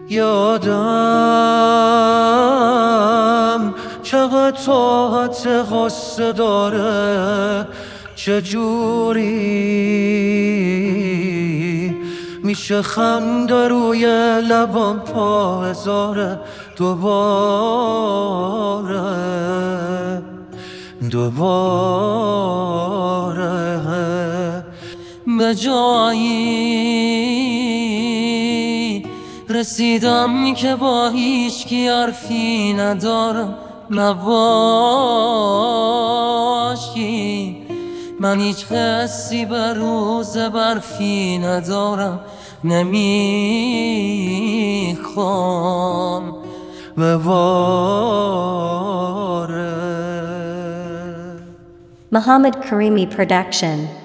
یادم چقدر طاقت غصه داره، چجوری میشه خنده روی لبم پا بذاره دوباره به جایی رسیدم که با هیچکی حرفی ندارم، نباشی من هیچ حسی به روز برفی ندارم، نمیخوام بباره. Muhammad Karimi Production.